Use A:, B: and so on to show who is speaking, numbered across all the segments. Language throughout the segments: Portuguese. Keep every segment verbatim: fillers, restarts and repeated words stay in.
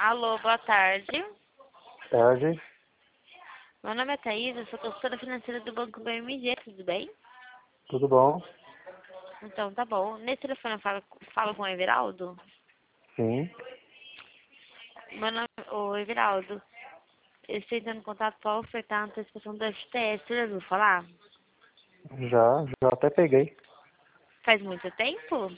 A: Alô, boa tarde.
B: Tarde.
A: Meu nome é Thaís, eu sou consultora financeira do Banco B M G, tudo bem?
B: Tudo bom?
A: Então, tá bom. Nesse telefone eu falo, falo com o Everaldo?
B: Sim.
A: Meu nome é o Everaldo. Eu estou entrando em contato para ofertar a antecipação do F T S, você já ouviu falar?
B: Já, já até peguei.
A: Faz muito tempo?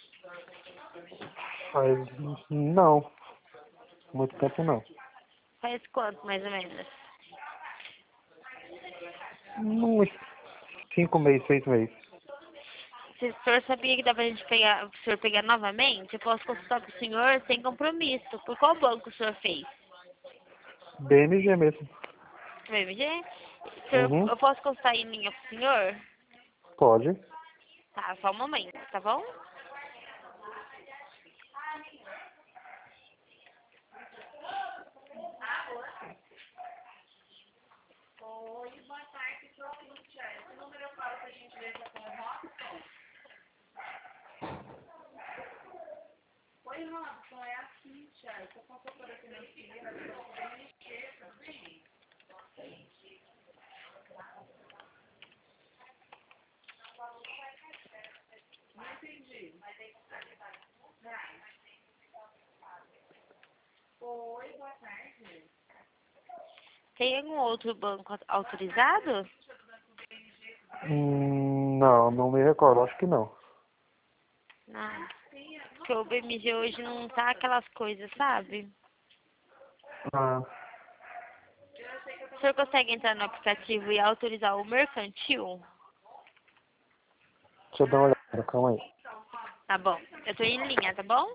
B: Faz. Não. Muito tempo não.
A: Faz quanto, mais ou menos?
B: Uns cinco meses, seis meses.
A: Se o senhor sabia que dá pra gente pegar, o senhor pegar novamente, eu posso consultar com o senhor sem compromisso. Por qual banco o senhor fez?
B: B M G mesmo.
A: B M G? Senhor,
B: Uhum.
A: eu posso consultar em linha com o senhor?
B: Pode.
A: Tá, só um momento, tá bom? Tem algum outro banco au- autorizado?
B: Hum, não, não me recordo. Acho que não.
A: Não. Porque o B M G hoje não tá aquelas coisas, sabe?
B: Ah,
A: O senhor consegue entrar no aplicativo e autorizar o mercantil?
B: deixa eu dar uma olhada. Calma aí.
A: Tá bom. Eu tô em linha, tá bom?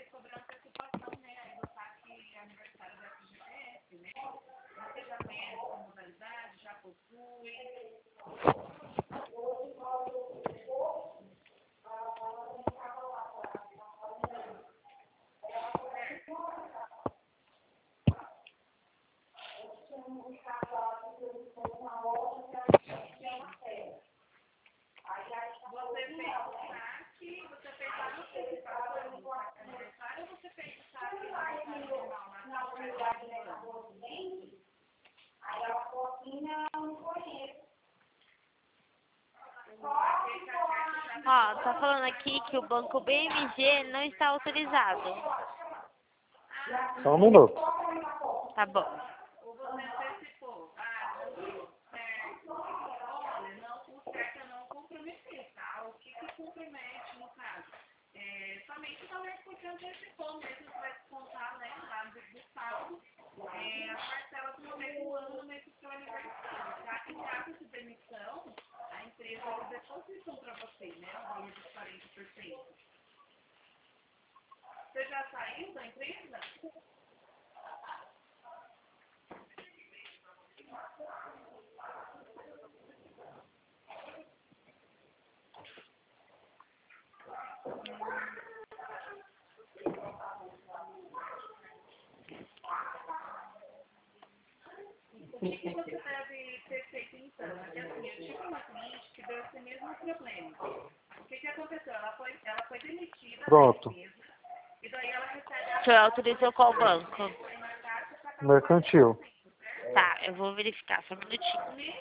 A: Ó, tá falando aqui que o banco B M G não está autorizado.
B: Só um minuto.
A: Tá bom.
B: Pronto.
A: O senhor autorizou qual banco?
B: Mercantil.
A: Tá, eu vou verificar, só um minutinho.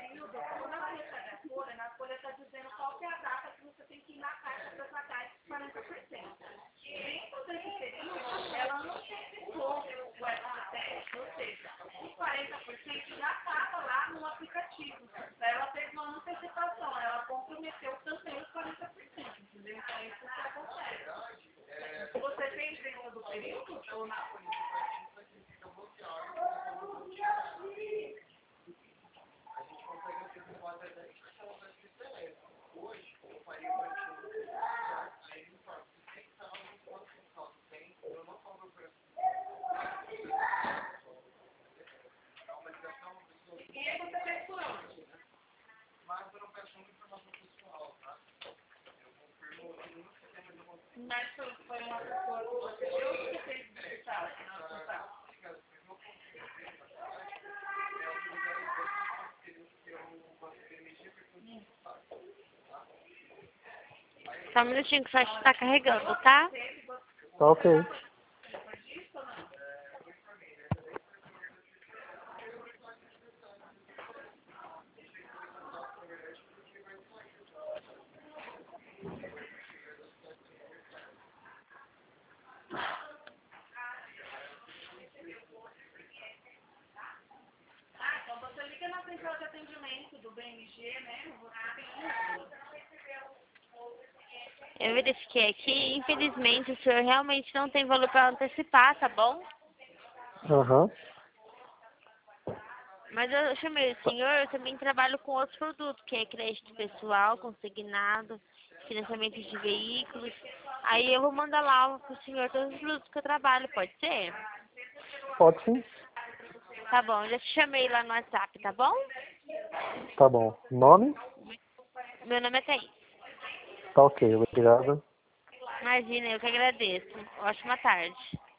A: Só um minutinho que o site tá carregando, tá?
B: Tá ok.
A: Eu verifiquei aqui, infelizmente o senhor realmente não tem valor para antecipar, tá bom?
B: Aham.
A: Mas eu chamei o senhor, eu também trabalho com outros produtos, que é crédito pessoal, consignado, financiamento de veículos. Aí eu vou mandar lá pro senhor todos os produtos que eu trabalho, pode ser?
B: Pode sim.
A: Tá bom, já te chamei lá no WhatsApp, tá bom?
B: Tá bom. Nome?
A: Meu nome é Thaís.
B: Tá ok, obrigado.
A: Imagina, eu que agradeço. Ótima tarde.